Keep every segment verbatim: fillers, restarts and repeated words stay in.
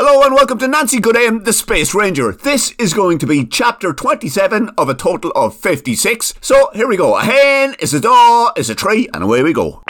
Hello and welcome to Nancy Goodame, the Space Ranger. This is going to be chapter twenty-seven of a total of fifty-six. So here we go. A hen is a dog, is a tree, and away we go.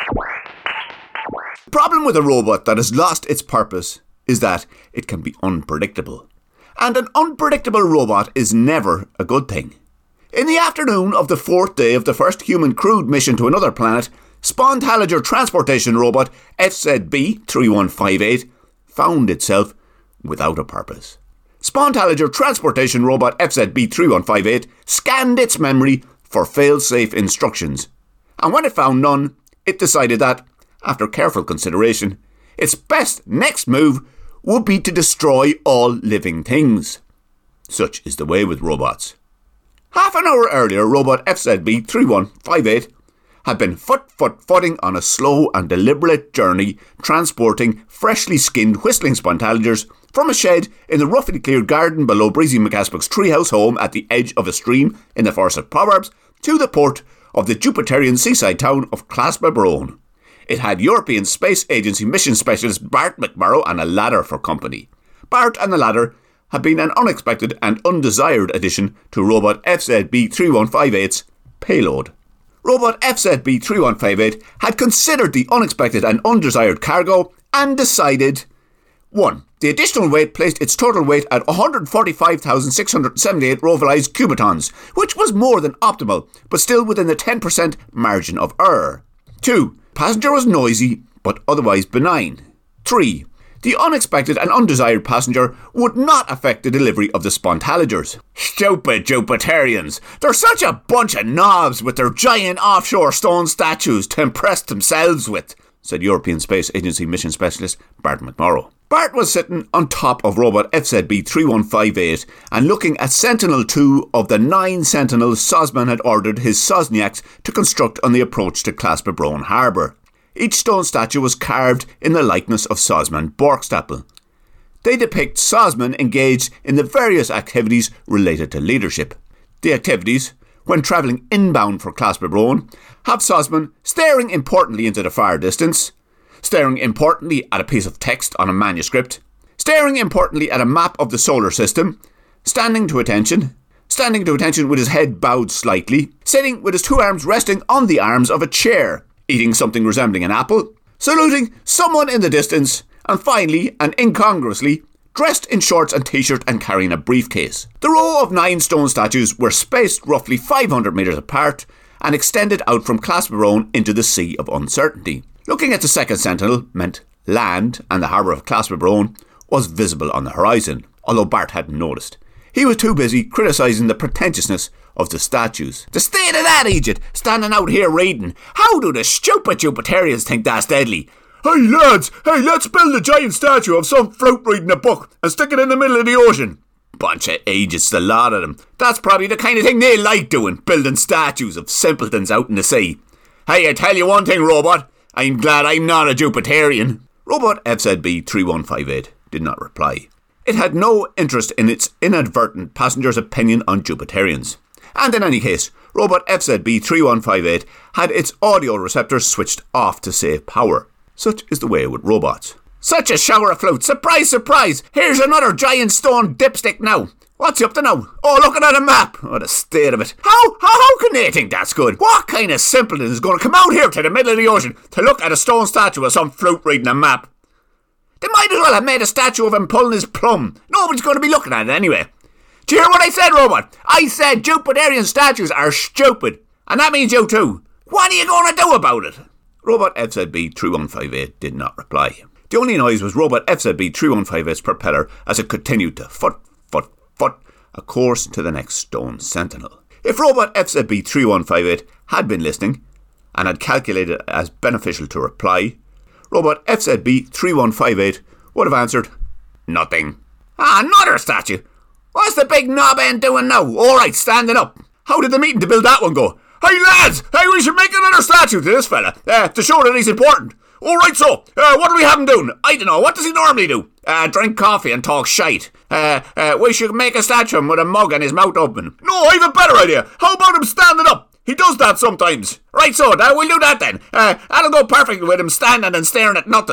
The problem with a robot that has lost its purpose is that it can be unpredictable. And an unpredictable robot is never a good thing. In the afternoon of the fourth day of the first human crewed mission to another planet, Spawntaliger transportation robot F Z B three one five eight found itself without a purpose. Spawntaliger transportation robot F Z B three one five eight scanned its memory for fail-safe instructions, and when it found none, it decided that, after careful consideration, its best next move would be to destroy all living things. Such is the way with robots. Half an hour earlier, robot F Z B three one five eight had been foot-foot-footing on a slow and deliberate journey transporting freshly skinned whistling Spawntaligers from a shed in the roughly cleared garden below Breezy McCaspick's treehouse home at the edge of a stream in the Forest of Proverbs to the port of the Jupiterian seaside town of Claspa-Brone. It had European Space Agency mission specialist Bart McMurrow and a ladder for company. Bart and the ladder had been an unexpected and undesired addition to robot F Z B three one five eight's payload. Robot F Z B three one five eight had considered the unexpected and undesired cargo and decided: one. The additional weight placed its total weight at one hundred forty-five thousand six hundred seventy-eight Rovolized cubitons, which was more than optimal, but still within the ten percent margin of error. two. Passenger was noisy, but otherwise benign. three. The unexpected and undesired passenger would not affect the delivery of the Spawntaliger's. Stupid Jupiterians! They're such a bunch of knobs with their giant offshore stone statues to impress themselves with, said European Space Agency mission specialist Bart McMurrow. Bart was sitting on top of robot F Z B three one five eight and looking at Sentinel two of the nine Sentinels Sosman had ordered his Sosniaks to construct on the approach to Claspa-Brone Harbour. Each stone statue was carved in the likeness of Sosman Borkstapel. They depict Sosman engaged in the various activities related to leadership. The activities, when travelling inbound for Claspa-Brone, have Sosman staring importantly into the far distance, staring importantly at a piece of text on a manuscript, staring importantly at a map of the solar system, standing to attention, standing to attention with his head bowed slightly, sitting with his two arms resting on the arms of a chair, eating something resembling an apple, saluting someone in the distance, and finally, and incongruously, dressed in shorts and t-shirt and carrying a briefcase. The row of nine stone statues were spaced roughly five hundred metres apart and extended out from Claspa-Brone into the Sea of Uncertainty. Looking at the second sentinel meant land, and the harbour of Claspa-Brone was visible on the horizon, although Bart hadn't noticed. He was too busy criticising the pretentiousness of the statues. The state of that, Egypt, standing out here reading. How do the stupid Jupiterians think that's deadly? Hey lads, hey, let's build a giant statue of some fruit reading a book and stick it in the middle of the ocean. Bunch of agents, the lot of them. That's probably the kind of thing they like doing, building statues of simpletons out in the sea. Hey, I tell you one thing, robot, I'm glad I'm not a Jupiterian. Robot F Z B three one five eight did not reply. It had no interest in its inadvertent passenger's opinion on Jupiterians. And in any case, robot F Z B three one five eight had its audio receptors switched off to save power. Such is the way with robots. Such a shower of flutes. Surprise, surprise. Here's another giant stone dipstick now. What's he up to now? Oh, looking at a map. Oh, the state of it. How, how, how can they think that's good? What kind of simpleton is going to come out here to the middle of the ocean to look at a stone statue of some flute reading a map? They might as well have made a statue of him pulling his plum. Nobody's going to be looking at it anyway. Do you hear what I said, robot? I said Jupiterian statues are stupid. And that means you too. What are you going to do about it? Robot F Z B three one five eight did not reply. The only noise was robot F Z B three one five eight's propeller as it continued to foot, foot, foot, a course to the next stone sentinel. If robot F Z B three one five eight had been listening and had calculated it as beneficial to reply, robot F Z B three one five eight would have answered, nothing. Ah, another statue. What's the big knob end doing now? Alright, standing up. How did the meeting to build that one go? Hey lads, hey, we should make another statue to this fella, uh, to show that he's important. Alright, so, uh, what do we have him doing? I don't know, what does he normally do? Uh, drink coffee and talk shite. Uh, uh, we should make a statue of him with a mug and his mouth open. No, I have a better idea. How about him standing up? He does that sometimes. Right, so, uh, we'll do that then. Uh, that'll go perfectly with him standing and staring at nothing.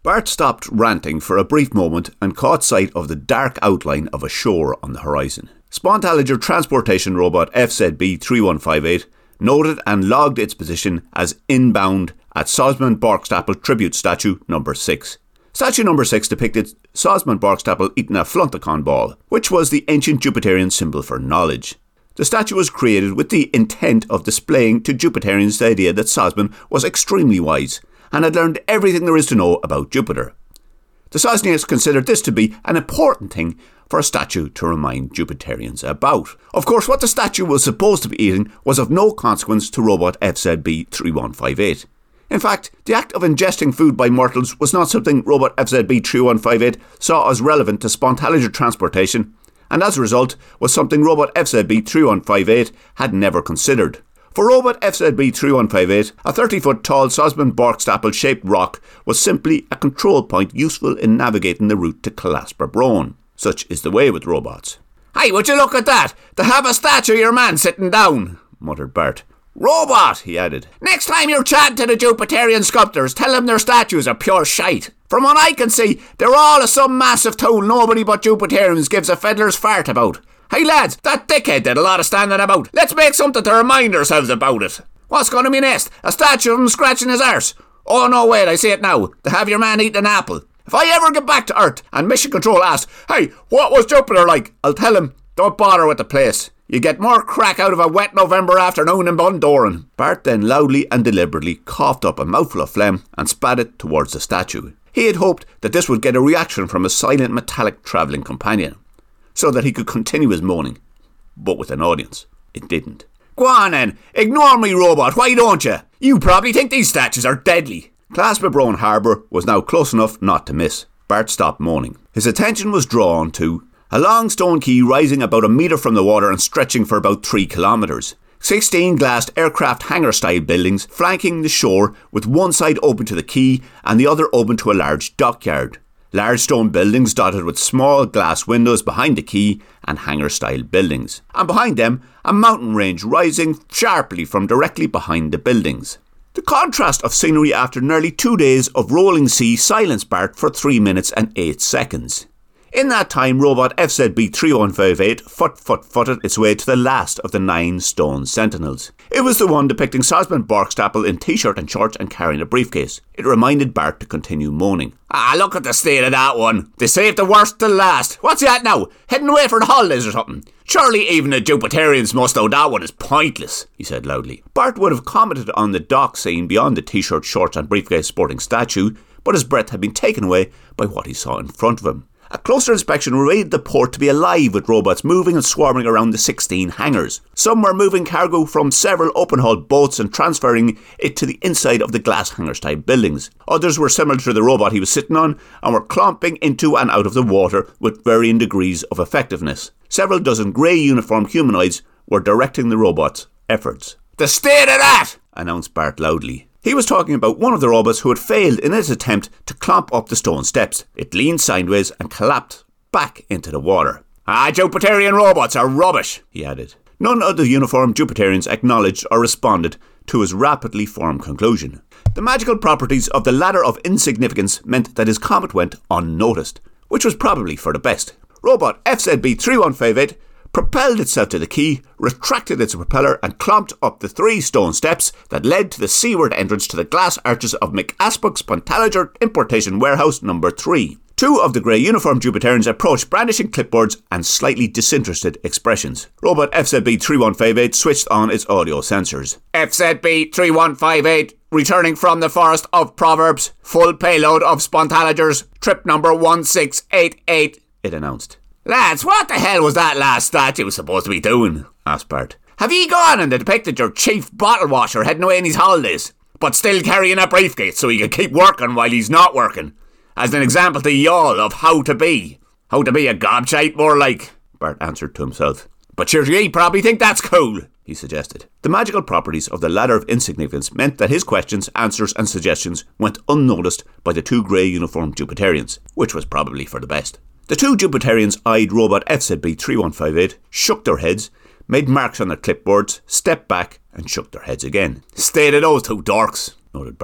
Bart stopped ranting for a brief moment and caught sight of the dark outline of a shore on the horizon. Spawntalager Transportation Robot F Z B three one five eight noted and logged its position as inbound at Sosman Borkstapel Tribute Statue number six. Statue number six depicted Sosman Borkstapel eating a Flunticon ball, which was the ancient Jupiterian symbol for knowledge. The statue was created with the intent of displaying to Jupiterians the idea that Sosman was extremely wise and had learned everything there is to know about Jupiter. The Sosniaks considered this to be an important thing for a statue to remind Jupiterians about. Of course, what the statue was supposed to be eating was of no consequence to Robot F Z B three one five eight. In fact, the act of ingesting food by mortals was not something Robot F Z B three one five eight saw as relevant to Spawntalager transportation, and as a result was something Robot F Z B three one five eight had never considered. For Robot F Z B three one five eight, a thirty-foot tall Sosman Borkstapel-shaped rock was simply a control point useful in navigating the route to Calasper Brone. Such is the way with robots. "Hey, would you look at that? They have a statue of your man sitting down," muttered Bart. "Robot," he added, "next time you're chatting to the Jupiterian sculptors, tell them their statues are pure shite. From what I can see, they're all of some massive tool nobody but Jupiterians gives a fiddler's fart about. Hey lads, that dickhead did a lot of standing about. Let's make something to remind ourselves about it. What's going to be next? A statue of him scratching his arse? Oh no, wait, I see it now. They have your man eating an apple. If I ever get back to Earth and Mission Control asks, hey, what was Jupiter like? I'll tell him, don't bother with the place. You get more crack out of a wet November afternoon in Bundoran." Bart then loudly and deliberately coughed up a mouthful of phlegm and spat it towards the statue. He had hoped that this would get a reaction from his silent metallic travelling companion, so that he could continue his moaning. But with an audience, it didn't. "Go on then, ignore me, Robot, why don't you? You probably think these statues are deadly." Calasper Brone Harbour was now close enough not to miss. Bart stopped moaning. His attention was drawn to a long stone quay rising about a metre from the water and stretching for about three kilometres. Sixteen glassed aircraft hangar-style buildings flanking the shore, with one side open to the quay and the other open to a large dockyard. Large stone buildings dotted with small glass windows behind the quay and hangar-style buildings. And behind them, a mountain range rising sharply from directly behind the buildings. The contrast of scenery after nearly two days of rolling sea silenced Bart for three minutes and eight seconds. In that time, Robot F Z B three one five eight foot-foot-footed its way to the last of the nine stone sentinels. It was the one depicting Sosman Borkstapel in t-shirt and shorts and carrying a briefcase. It reminded Bart to continue moaning. "Ah, look at the state of that one. They saved the worst till last. What's that now? Heading away for the holidays or something? Surely even the Jupiterians must know that one is pointless," he said loudly. Bart would have commented on the dock scene beyond the t-shirt, shorts and briefcase sporting statue, but his breath had been taken away by what he saw in front of him. A closer inspection revealed the port to be alive with robots moving and swarming around the sixteen hangars. Some were moving cargo from several open-hull boats and transferring it to the inside of the glass hangar-style buildings. Others were similar to the robot he was sitting on and were clomping into and out of the water with varying degrees of effectiveness. Several dozen grey uniformed humanoids were directing the robot's efforts. "The state of that!" announced Bart loudly. He was talking about one of the robots who had failed in its attempt to climb up the stone steps. It leaned sideways and collapsed back into the water. "Ah, Jupiterian robots are rubbish," he added. None of the uniformed Jupiterians acknowledged or responded to his rapidly formed conclusion. The magical properties of the ladder of insignificance meant that his comet went unnoticed, which was probably for the best. Robot F Z B three one five eight propelled itself to the quay, retracted its propeller and clomped up the three stone steps that led to the seaward entrance to the glass arches of McAspock's Spawntalager Importation Warehouse number three. Two of the grey uniformed Jupiterians approached brandishing clipboards and slightly disinterested expressions. Robot F Z B three one five eight switched on its audio sensors. "F Z B three one five eight, returning from the Forest of Proverbs, full payload of Spawntalager's, trip number one six eight eight, it announced. "Lads, what the hell was that last statue supposed to be doing?" asked Bart. "Have ye gone and depicted your chief bottle washer heading away on his holidays, but still carrying a briefcase so he can keep working while he's not working? As an example to y'all of how to be. How to be a gobshite, more like," Bart answered to himself. "But sure, ye probably think that's cool," he suggested. The magical properties of the ladder of insignificance meant that his questions, answers and suggestions went unnoticed by the two grey uniformed Jupiterians, which was probably for the best. The two Jupiterians eyed Robot F Z B three one five eight, shook their heads, made marks on their clipboards, stepped back and shook their heads again. "State of those two dorks," noted Bart.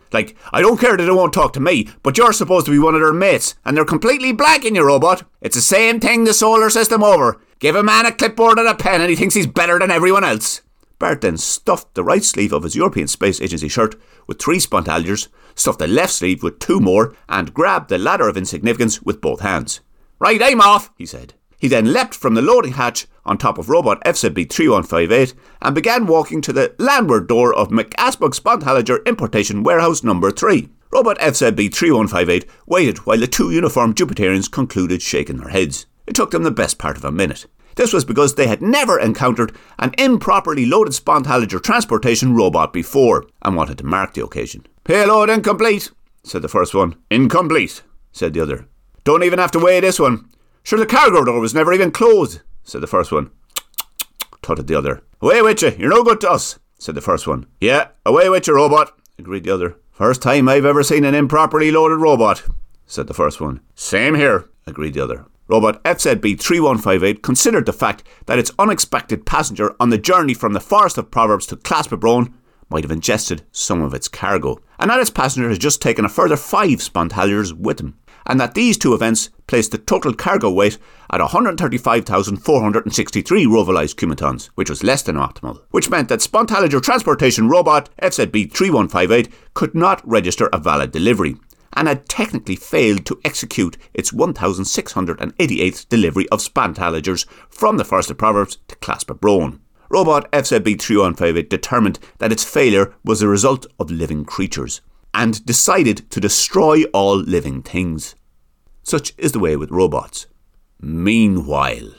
Like, I don't care that they won't talk to me, but you're supposed to be one of their mates, and they're completely blanking you, robot. It's the same thing the solar system over. Give a man a clipboard and a pen and he thinks he's better than everyone else. Bart then stuffed the right sleeve of his European Space Agency shirt with three spontalgers, stuffed the left sleeve with two more, and grabbed the ladder of insignificance with both hands. Right, I'm off, he said. He then leapt from the loading hatch on top of robot F Z B three one five eight and began walking to the landward door of McAsbrook Spontalger Importation Warehouse number three. Robot F Z B three one five eight waited while the two uniformed Jupiterians concluded shaking their heads. It took them the best part of a minute. This was because they had never encountered an improperly loaded Spontalger transportation robot before and wanted to mark the occasion. Payload incomplete, said the first one. Incomplete, said the other. Don't even have to weigh this one. Sure, the cargo door was never even closed, said the first one. Tutted the other. Away with you, you're no good to us, said the first one. Yeah, away with you, robot, agreed the other. First time I've ever seen an improperly loaded robot, said the first one. Same here, agreed the other. Robot F Z B three one five eight considered the fact that its unexpected passenger on the journey from the Forest of Proverbs to Claspabrone might have ingested some of its cargo, and that its passenger has just taken a further five Spontalgers with him, and that these two events placed the total cargo weight at one hundred thirty-five thousand four hundred sixty-three Rovolized cumetons, which was less than optimal, which meant that Spontalger Transportation Robot F Z B three one five eight could not register a valid delivery, and had technically failed to execute its one thousand six hundred eighty-eighth delivery of Spontalgers from the Forest of Proverbs to Claspabrone. Robot F Z B three one five eight determined that its failure was the result of living creatures, and decided to destroy all living things. Such is the way with robots. Meanwhile,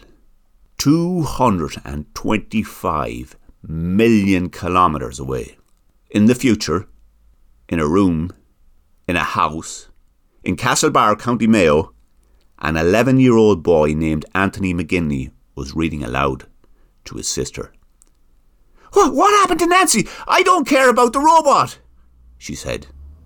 two hundred twenty-five million kilometres away, in the future, in a room, in a house, in Castlebar, County Mayo, an eleven-year-old boy named Anthony McGinley was reading aloud to his sister. What, what happened to Nancy? I don't care about the robot, she said.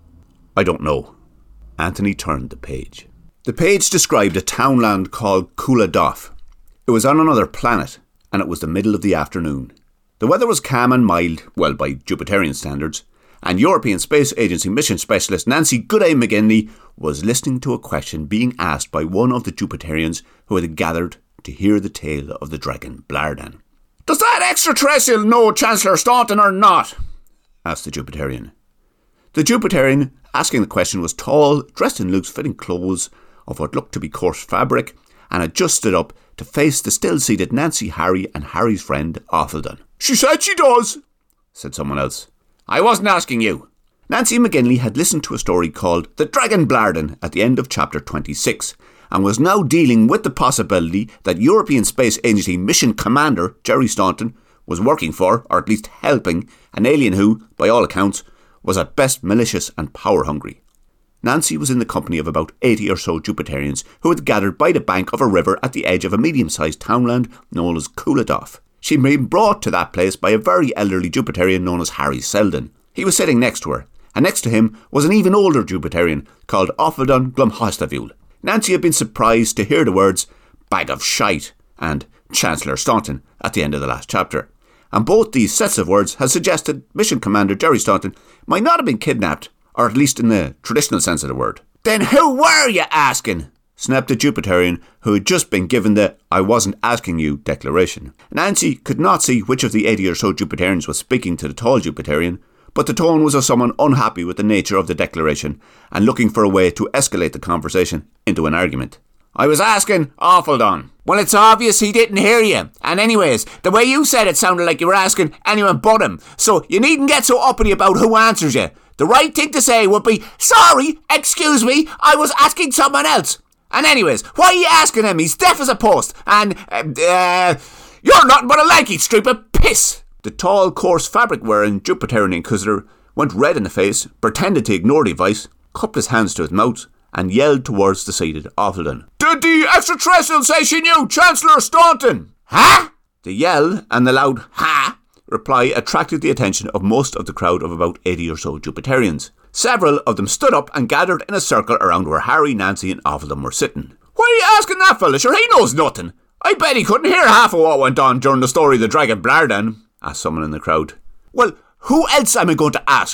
I don't know. Anthony turned the page. The page described a townland called Cooladaf. It was on another planet, and it was the middle of the afternoon. The weather was calm and mild, well, by Jupiterian standards, and European Space Agency mission specialist Nancy Goodame McGinley was listening to a question being asked by one of the Jupiterians who had gathered to hear the tale of the dragon Blardan. Does that extraterrestrial know Chancellor Staunton or not? Asked the Jupiterian. The Jupiterian asking the question was tall, dressed in loose-fitting clothes of what looked to be coarse fabric, and had just stood up to face the still-seated Nancy, Harry and Harry's friend, Offaldon. She said she does, said someone else. I wasn't asking you. Nancy McGinley had listened to a story called The Dragon Blardan at the end of chapter twenty-six, and was now dealing with the possibility that European Space Agency mission commander Jerry Staunton was working for, or at least helping, an alien who, by all accounts, was at best malicious and power-hungry. Nancy was in the company of about eighty or so Jupiterians who had gathered by the bank of a river at the edge of a medium-sized townland known as Cooladaf. She'd been brought to that place by a very elderly Jupiterian known as Harry Selden. He was sitting next to her, and next to him was an even older Jupiterian called Offaldon Glumhostavule. Nancy had been surprised to hear the words bag of shite and Chancellor Staunton at the end of the last chapter, and both these sets of words had suggested Mission Commander Jerry Staunton might not have been kidnapped, or at least in the traditional sense of the word. Then who were you asking? Snapped the Jupiterian who had just been given the I wasn't asking you declaration. Nancy could not see which of the eighty or so Jupiterians was speaking to the tall Jupiterian, but the tone was of someone unhappy with the nature of the declaration and looking for a way to escalate the conversation into an argument. I was asking Offaldon. Well, it's obvious he didn't hear you. And anyways, the way you said it sounded like you were asking anyone but him. So you needn't get so uppity about who answers you. The right thing to say would be, sorry, excuse me, I was asking someone else. And anyways, why are you asking him? He's deaf as a post. And, uh, uh you're nothing but a lanky streak of piss. The tall, coarse fabric-wearing Jupiterian Inquisitor went red in the face, pretended to ignore the advice, cupped his hands to his mouth, and yelled towards the seated Offaldon. Did the extraterrestrial say she knew Chancellor Staunton? Huh? The yell and the loud ha reply attracted the attention of most of the crowd of about eighty or so Jupiterians. Several of them stood up and gathered in a circle around where Harry, Nancy and Offaldon were sitting. Why are you asking that fella? Sure, he knows nothing. I bet he couldn't hear half of what went on during the story of the Dragon Blardan, asked someone in the crowd. Well, who else am I going to ask?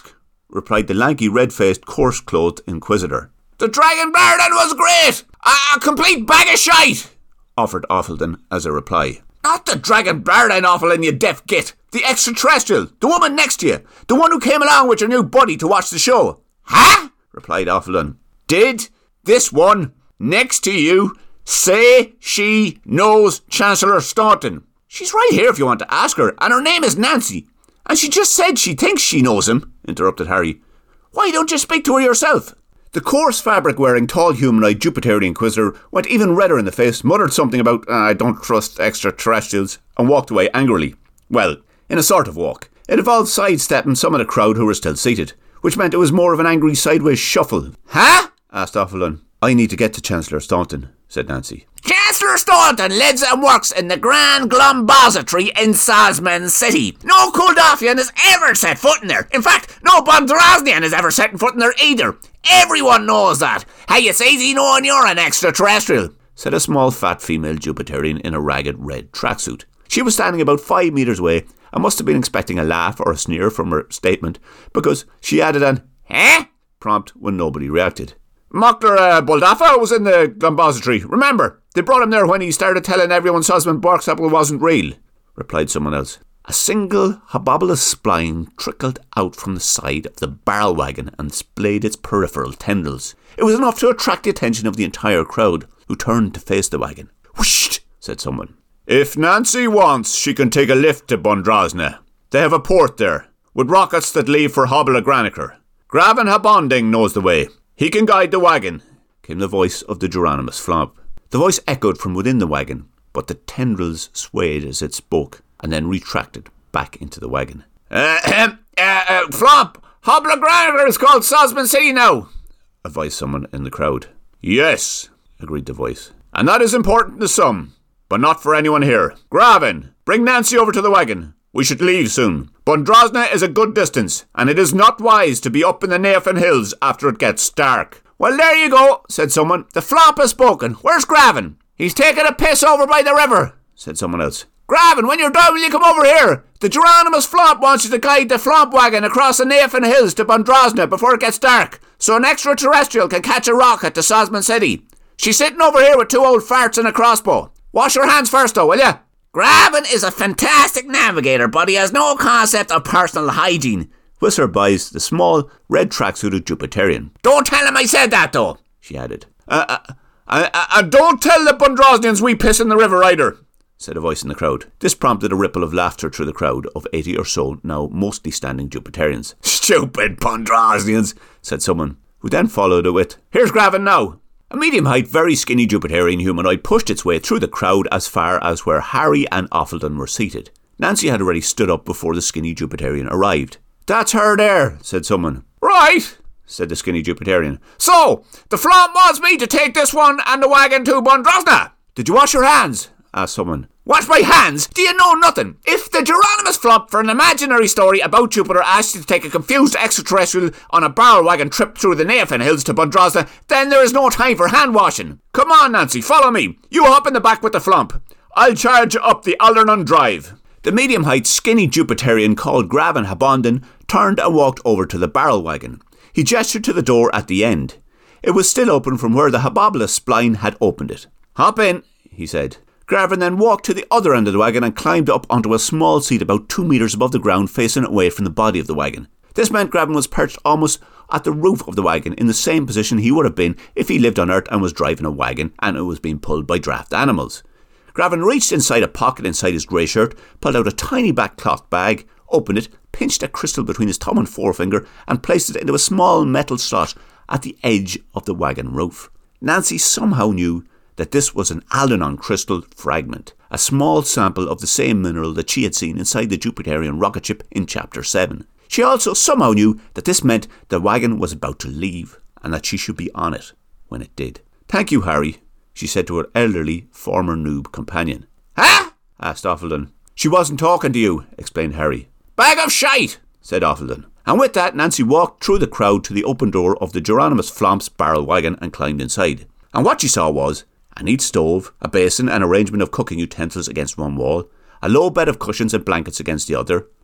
replied the lanky, red-faced, coarse-clothed inquisitor. The Dragon Barden was great! A, a complete bag of shite! Offered Offaldon as a reply. Not the Dragon Barden, Offaldon, you deaf git. The extraterrestrial. The woman next to you. The one who came along with your new buddy to watch the show. Huh? Replied Offaldon. Did this one next to you say she knows Chancellor Staunton? She's right here if you want to ask her, and her name is Nancy. And she just said she thinks she knows him, interrupted Harry. Why don't you speak to her yourself? The coarse fabric-wearing, tall humanoid Jupiterian Inquisitor went even redder in the face, muttered something about, uh, I don't trust extraterrestrials, and walked away angrily. Well, in a sort of walk. It involved sidestepping some of the crowd who were still seated, which meant it was more of an angry sideways shuffle. Huh? Asked Offaldon. I need to get to Chancellor Staunton, said Nancy. Chancellor Staunton lives and works in the Grand Glombossatory in Sosman City. No Kuldaffian has ever set foot in there. In fact, no Bondrosnian has ever set foot in there either. Everyone knows that. Hey, it's easy knowing you're an extraterrestrial, said a small fat female Jupiterian in a ragged red tracksuit. She was standing about five metres away and must have been expecting a laugh or a sneer from her statement, because she added an eh prompt when nobody reacted. Mockler uh, Buldaffa was in the Glombossatory. Remember, they brought him there when he started telling everyone Sosman Barksapple wasn't real, replied someone else. A single hobobolous spline trickled out from the side of the barrel wagon and displayed its peripheral tendrils. It was enough to attract the attention of the entire crowd, who turned to face the wagon. Whoosh! Said someone. If Nancy wants, she can take a lift to Bondrosna. They have a port there, with rockets that leave for Hobble Graniker. Graven Habonding knows the way. He can guide the wagon, came the voice of the Geronimus Flomp. The voice echoed from within the wagon, but the tendrils swayed as it spoke, and then retracted back into the wagon. Uh, uh, uh, Flomp, Hobble Graniker is called Sosman City now, advised someone in the crowd. Yes, agreed the voice, and that is important to some, but not for anyone here. Graven, bring Nancy over to the wagon. We should leave soon. Bondrosna is a good distance, and it is not wise to be up in the Naofin Hills after it gets dark. Well, there you go, said someone. The Flomp has spoken. Where's Graven? He's taking a piss over by the river, said someone else. Graven, when you're done, will you come over here? The Geronimus Flomp wants you to guide the Flomp wagon across the Naofin Hills to Bondrosna before it gets dark, so an extraterrestrial can catch a rocket to Sosman City. She's sitting over here with two old farts and a crossbow. Wash your hands first, though, will you? Graven is a fantastic navigator, but he has no concept of personal hygiene, whispered by the small, red tracksuited Jupiterian. Don't tell him I said that, though, she added. Uh, uh, uh, uh, uh, don't tell the Bondrosnians we piss in the river either, said a voice in the crowd. This prompted a ripple of laughter through the crowd of eighty or so, now mostly standing Jupiterians. Stupid Bondrosnians, said someone, who then followed it with, Here's Graven now. A medium-height, very skinny Jupiterian humanoid pushed its way through the crowd as far as where Harry and Offaldon were seated. Nancy had already stood up before the skinny Jupiterian arrived. That's her there, said someone. Right, said the skinny Jupiterian. So, the Flomp wants me to take this one and the wagon to Bondrosna. Did you wash your hands? Asked someone. Wash my hands? Do you know nothing? If the Geronimus Flomp for an imaginary story about Jupiter asked you to take a confused extraterrestrial on a barrel wagon trip through the Naofin Hills to Bondrosna, then there is no time for hand washing. Come on, Nancy, follow me. You hop in the back with the Flomp. I'll charge up the Aldernon Drive. The medium-height, skinny Jupiterian called Graven Habondon turned and walked over to the barrel wagon. He gestured to the door at the end. It was still open from where the hobobolous spline had opened it. Hop in, he said. Graven then walked to the other end of the wagon and climbed up onto a small seat about two metres above the ground facing away from the body of the wagon. This meant Graven was perched almost at the roof of the wagon in the same position he would have been if he lived on Earth and was driving a wagon and it was being pulled by draft animals. Graven reached inside a pocket inside his grey shirt, pulled out a tiny black cloth bag, opened it, pinched a crystal between his thumb and forefinger and placed it into a small metal slot at the edge of the wagon roof. Nancy somehow knew that this was an Aldernon crystal fragment, a small sample of the same mineral that she had seen inside the Jupiterian rocket ship in Chapter seven. She also somehow knew that this meant the wagon was about to leave, and that she should be on it when it did. Thank you, Harry, she said to her elderly, former noob companion. Huh? Asked Offaldon. She wasn't talking to you, explained Harry. Bag of shite, said Offaldon. And with that, Nancy walked through the crowd to the open door of the Geronimus Flomp's barrel wagon and climbed inside. And what she saw was a neat stove, a basin and arrangement of cooking utensils against one wall, a low bed of cushions and blankets against the other,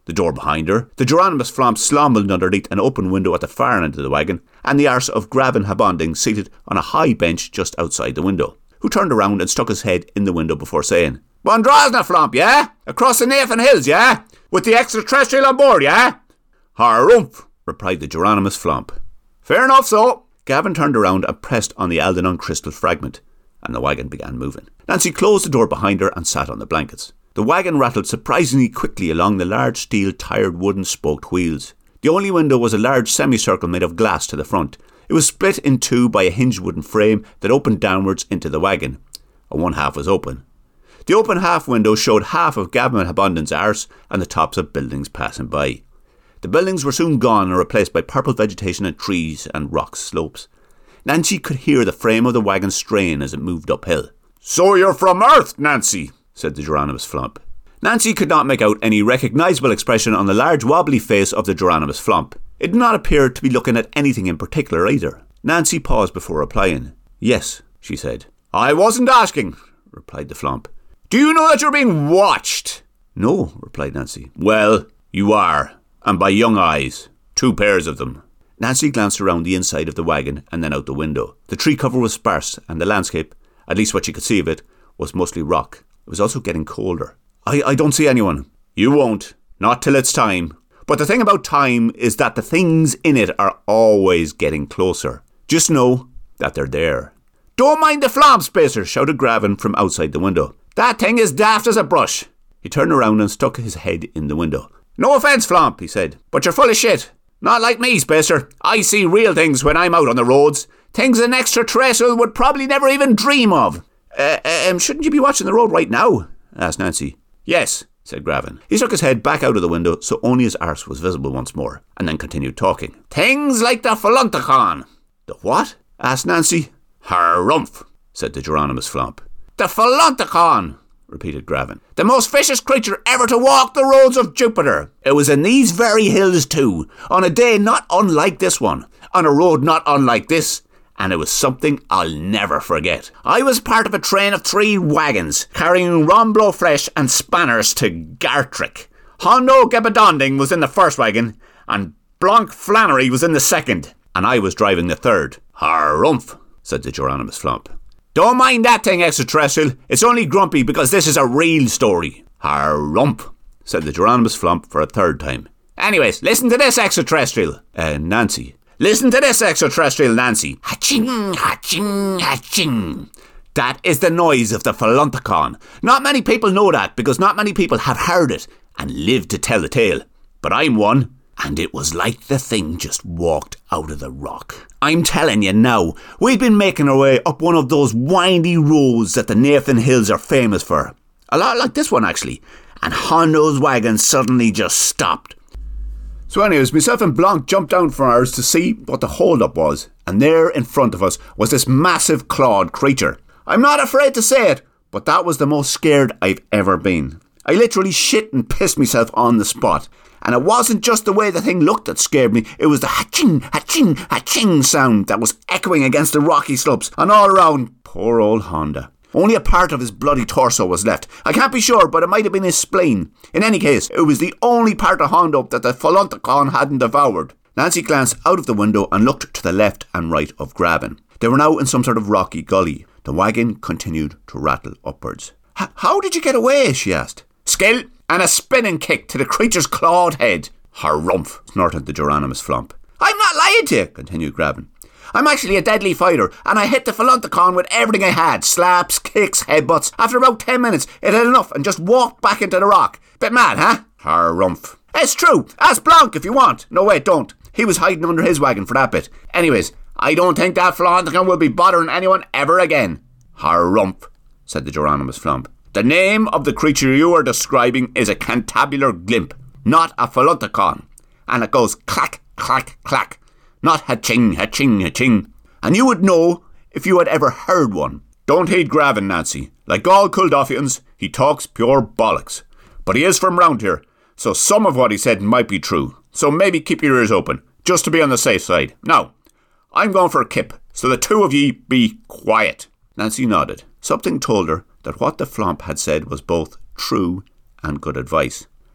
the door behind her, the Geronimus Flomp slumbled underneath an open window at the far end of the wagon, and the arse of Gavin Habonding seated on a high bench just outside the window, who turned around and stuck his head in the window before saying, "Bondrosna Flomp, yeah? Across the Nathan Hills, yeah? With the extraterrestrial on board, yeah?" "Harumph," replied the Geronimus Flomp. "Fair enough, so." Gavin turned around and pressed on the Aldenon crystal fragment, and the wagon began moving. Nancy closed the door behind her and sat on the blankets. The wagon rattled surprisingly quickly along the large steel tired wooden spoked wheels. The only window was a large semicircle made of glass to the front. It was split in two by a hinged wooden frame that opened downwards into the wagon, and one half was open. The open half window showed half of Gavin Habonding's arse and the tops of buildings passing by. The buildings were soon gone and replaced by purple vegetation and trees and rock slopes. Nancy could hear the frame of the wagon strain as it moved uphill. "So you're from Earth, Nancy," said the Geronimus Flomp. Nancy could not make out any recognisable expression on the large wobbly face of the Geronimus Flomp. It did not appear to be looking at anything in particular either. Nancy paused before replying. "Yes," she said. "I wasn't asking," replied the Flomp. "Do you know that you're being watched?" "No," replied Nancy. "Well, you are, and by young eyes. Two pairs of them." Nancy glanced around the inside of the wagon and then out the window. The tree cover was sparse, and the landscape, at least what she could see of it, was mostly rock. It was also getting colder. I, I don't see anyone." "You won't. Not till it's time. But the thing about time is that the things in it are always getting closer. Just know that they're there." "Don't mind the Flomp, Spacer," shouted Gavin from outside the window. "That thing is daft as a brush." He turned around and stuck his head in the window. "No offence, Flomp," he said, "but you're full of shit. Not like me, Spacer. I see real things when I'm out on the roads. Things an extraterrestrial would probably never even dream of." Uh, um, shouldn't you be watching the road right now?" asked Nancy. "Yes," said Gavin. He stuck his head back out of the window so only his arse was visible once more, and then continued talking. "Things like the Phalontacon." "The what?" asked Nancy. "Harumph," said the Geronimus Flomp. "The Phalontacon," repeated Gavin. "The most vicious creature ever to walk the roads of Jupiter. It was in these very hills too, on a day not unlike this one, on a road not unlike this, and it was something I'll never forget. I was part of a train of three wagons, carrying Romblow flesh and spanners to Gartrick. Hondo Gebadonding was in the first wagon, and Blanc Flannery was in the second, and I was driving the third." "Harumph," said the Geronimus Flomp. "Don't mind that thing, extraterrestrial. It's only grumpy because this is a real story." "Harumph," said the Geronimus Flomp for a third time. "Anyways, listen to this, extraterrestrial." Uh, Nancy. "Listen to this, extraterrestrial Nancy. Ha-ching, ha-ching, ha-ching. That is the noise of the Phalontacon. Not many people know that because not many people have heard it and lived to tell the tale. But I'm one, and it was like the thing just walked out of the rock. I'm telling you now, we've been making our way up one of those windy roads that the Nathan Hills are famous for. A lot like this one, actually. And Hondo's wagon suddenly just stopped. So anyways, myself and Blanc jumped down from ours to see what the hold-up was, and there in front of us was this massive clawed creature. I'm not afraid to say it, but that was the most scared I've ever been. I literally shit and pissed myself on the spot, and it wasn't just the way the thing looked that scared me, it was the ha-ching, ha-ching, ha-ching sound that was echoing against the rocky slopes and all around poor old Honda. Only a part of his bloody torso was left. I can't be sure, but it might have been his spleen. In any case, it was the only part of Hondo that the Phalontacon hadn't devoured. Nancy glanced out of the window and looked to the left and right of Gavin. They were now in some sort of rocky gully. The wagon continued to rattle upwards. "How did you get away?" she asked. "Skill and a spinning kick to the creature's clawed head." "Harumph," snorted the Geronimus Flomp. "I'm not lying to you," continued Gavin. "I'm actually a deadly fighter, and I hit the Phalontacon with everything I had. Slaps, kicks, headbutts. After about ten minutes, it had enough and just walked back into the rock. Bit mad, huh?" "Harumph." "It's true. Ask Blanc if you want." "No, wait, don't. He was hiding under his wagon for that bit. Anyways, I don't think that Phalontacon will be bothering anyone ever again." "Harumph," said the Geronimus Flomp. "The name of the creature you are describing is a cantabular glimp, not a Phalontacon. And it goes clack, clack, clack. Not ha-ching, ha-ching, ha-ching. And you would know if you had ever heard one. Don't heed Gavin, Nancy. Like all Culdoffians, he talks pure bollocks. But he is from round here, so some of what he said might be true. So maybe keep your ears open, just to be on the safe side. Now, I'm going for a kip, so the two of ye be quiet." Nancy nodded. Something told her that what the Flomp had said was both true and good advice.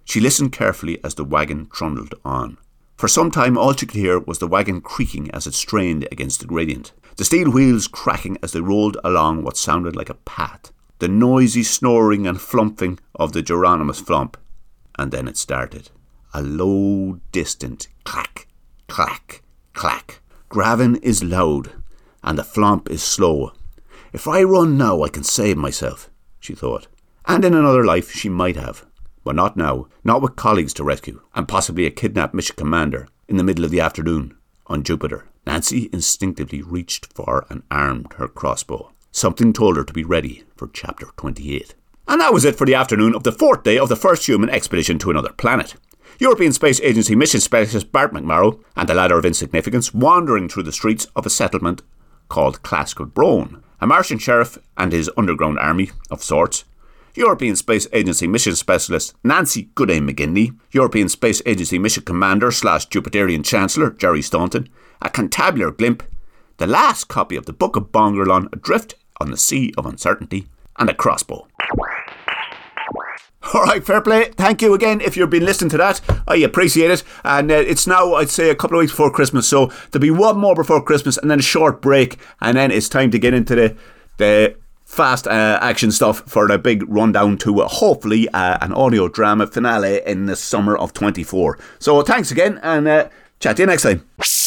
She listened carefully as the wagon trundled on. For some time all she could hear was the wagon creaking as it strained against the gradient, the steel wheels cracking as they rolled along what sounded like a path, the noisy snoring and flumping of the Geronimus flump. And then it started. A low, distant clack, clack, clack. Gravin is loud, and the flump is slow. If I run now, I can save myself, she thought. And in another life she might have. But not now, not with colleagues to rescue, and possibly a kidnapped mission commander in the middle of the afternoon on Jupiter. Nancy instinctively reached for and armed her crossbow. Something told her to be ready for chapter twenty-eight. And that was it for the afternoon of the fourth day of the first human expedition to another planet. European Space Agency mission specialist Bart McMorrow and a ladder of insignificance wandering through the streets of a settlement called Classical Brone, a Martian sheriff and his underground army of sorts, European Space Agency mission specialist Nancy Goodame McGinley, European Space Agency mission commander slash Jupiterian Chancellor Jerry Staunton, a cantabular glimp, the last copy of the Book of Bongerlon adrift on the Sea of Uncertainty, and a crossbow. Alright, fair play. Thank you again if you've been listening to that. I appreciate it. And uh, it's now, I'd say, a couple of weeks before Christmas. So there'll be one more before Christmas and then a short break. And then it's time to get into the the fast uh, action stuff for the big rundown to uh, hopefully uh, an audio drama finale in the summer of twenty-four. So thanks again and uh, chat to you next time.